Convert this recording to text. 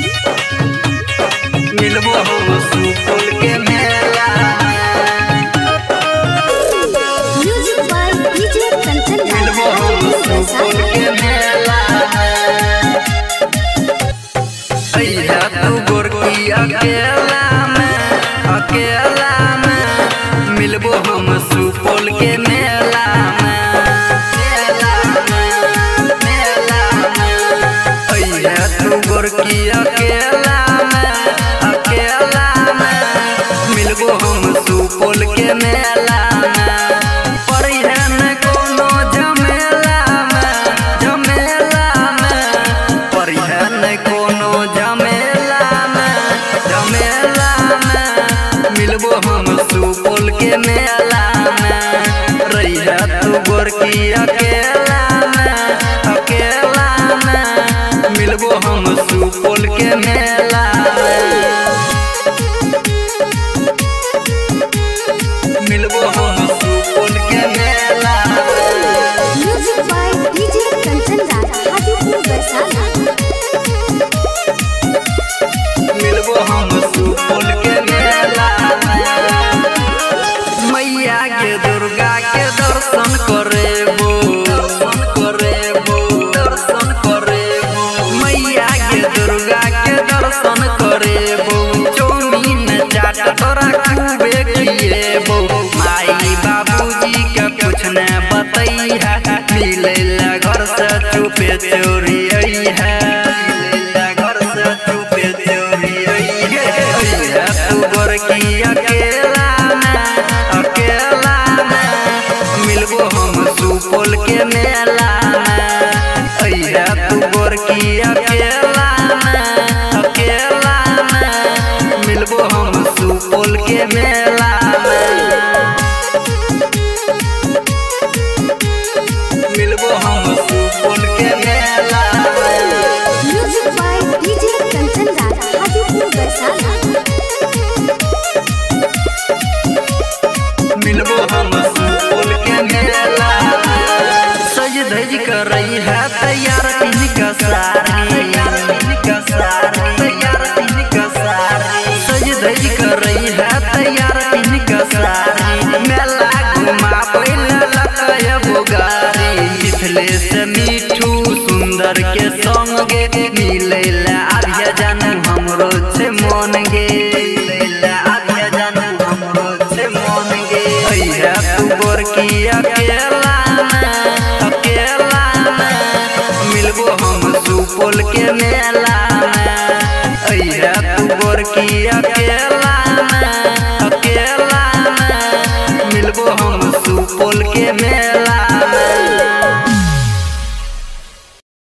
मिलबो हम सुपौल के मेला म्यूजिक बाय डीजे कंचन मिलबो हम सुपौल के मेला अइहा तू गोरकी अकेला में मिलबो हम सुपौल के मेला अइहा तू गोरकी अकेला में मिलबो हम सुपौल के मेला पड़िहे न कोनो झमेला में पड़िहे न कोनो झमेला में मिलबो हम सुपौल के मेला में रहिया तू गोरकी अकेला में मिलबो हम सुपौल के मेला मिलबो हम सुपौल के मेला music by DJ Kanchan Hajipur Vaishali मिलबो हम सुपौल के मेला मैया के दुर्गा के दर्शन करेबो मैया के दुर्गा के दर्शन करेबो चौमीन चाट तोरा खूबे खिएबो माई बाबूजी के कुछ न बतैहा मिले घर से चुपे चोरी है घर से चुपे चोरी है तू गोरकी अकेला में मिलबो हम सुपौल के मेला अइहा तू गोरकी अकेला में मिलबो हम सुपौल के मेला मिलबो हम सुपौल के मेला music by DJ Kanchan Hajipur Vaishali मिलबो हम सुपौल के मेला सज धज कर रही है तैयार इनका सारी सज धज कर रही है तैयार इनका सारी मेला घुमा लकय बोगारी मिथिले से मीठू सुंदर के संग गे मिले आर्य जानू हमरो से मन गे अइहा तू गोरकी अकेला में मिलबो हम सुपौल के मेला अइहा तू गोरकी अकेला में मिलबो हम सुपौल के मेला।